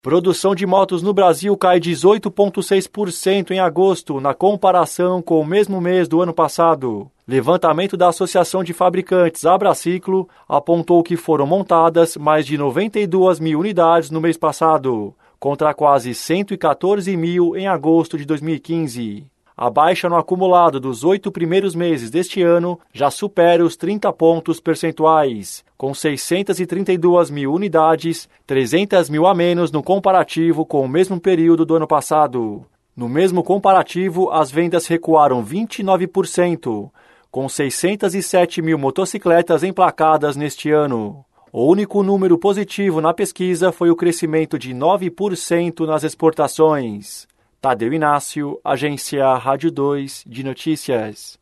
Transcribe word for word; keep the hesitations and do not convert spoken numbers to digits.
Produção de motos no Brasil cai dezoito vírgula seis por cento em agosto, na comparação com o mesmo mês do ano passado. Levantamento da Associação de Fabricantes Abraciclo apontou que foram montadas mais de noventa e duas mil unidades no mês passado, contra quase cento e quatorze mil em agosto de dois mil e quinze. A baixa no acumulado dos oito primeiros meses deste ano já supera os trinta pontos percentuais, com seiscentas e trinta e duas mil unidades, trezentas mil a menos no comparativo com o mesmo período do ano passado. No mesmo comparativo, as vendas recuaram vinte e nove por cento, com seiscentas e sete mil motocicletas emplacadas neste ano. O único número positivo na pesquisa foi o crescimento de nove por cento nas exportações. Tadeu Inácio, Agência Rádio dois de Notícias.